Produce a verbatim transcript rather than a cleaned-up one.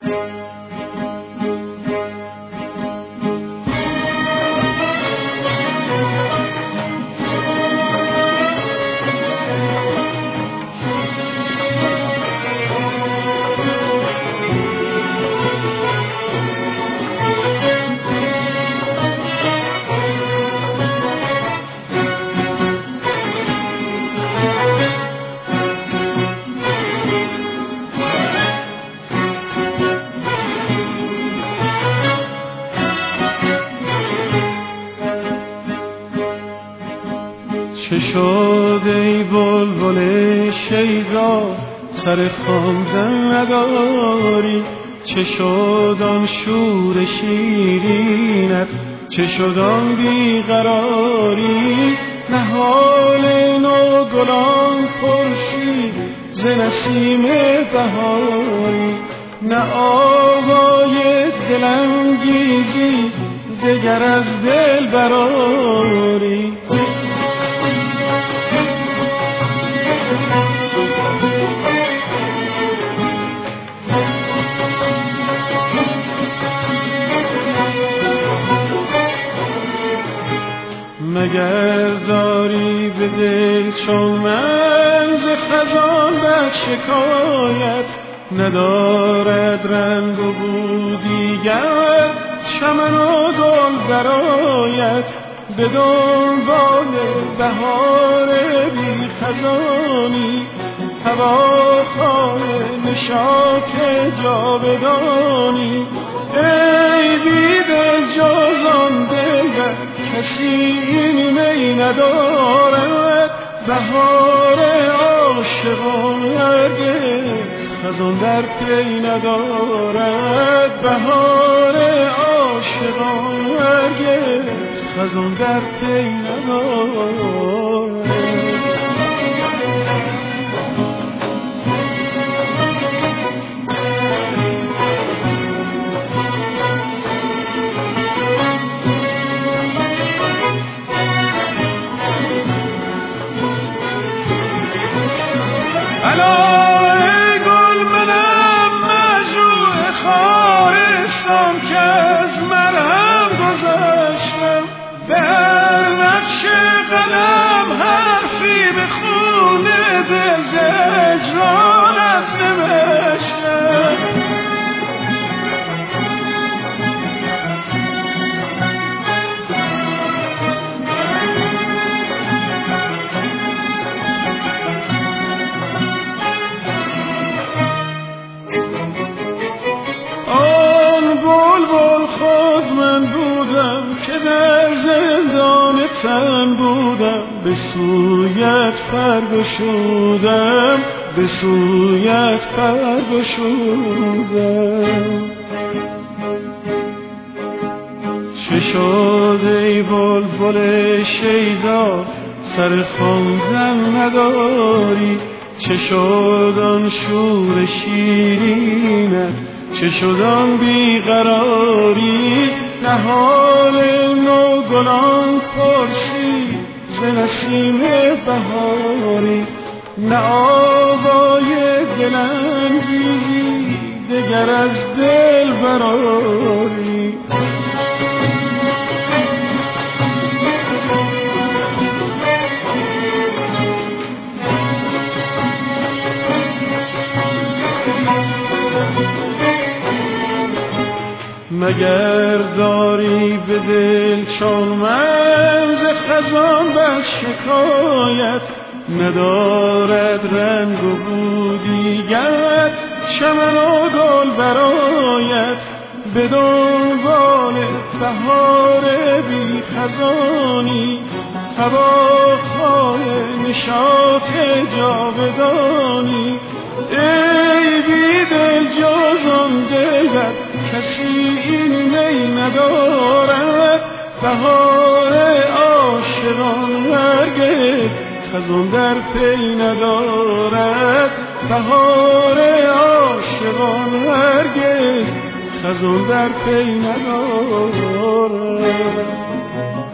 چه شد ای بلبل شیدا سر خواندن نداری؟ چه شد آن شور شیرینت؟ چه شد آن بیقراری؟ نهال نوگلان پرسید ز نسیم بهاری، نه آوای دلانگیزی دگر از دل براری. مگر داری به دل چون من ز خزان بر شکایت؟ ندارد رنگ و بو دیگر چمن و گل برآید، به دنبال بهار بی خزانی هواخواه نشاط جاودانی. ای بی دل جز آن دلبر کسی این می ندارد، بهار عاشقان هرگز خزان در پی ندارد، بهار عاشقان هرگز خزان در پی ندارد. ای گل منم مجروح خارستان که از مرهم گذشتم، به هر نقش قلم حرفی به خون دل ز هجرانت نوشتم. که در زندان تن بودم، به سویت پر گشودم، به سویت پر گشودم. چه شد ای بلبل شیدا سر خواندن نداری؟ چه شد آن شور شیرینت؟ چه شد آن بیقراری؟ نهال نوگلان پرسید ز نسیم بهاری، نه آوای دلانگیزی دگر از دل براری. مگر داری به دل چون من ز خزان بر شکایت؟ ندارد رنگ و بو دیگر چمن و گل برآید، به دنبال بهار بی خزانی هواخواه نشاط جاودانی. ای بی دل جز آن دلبر کسی این می ندارد، بهار عاشقان هرگز خزان در پی ندارد، بهار عاشقان هرگز خزان در پی ندارد.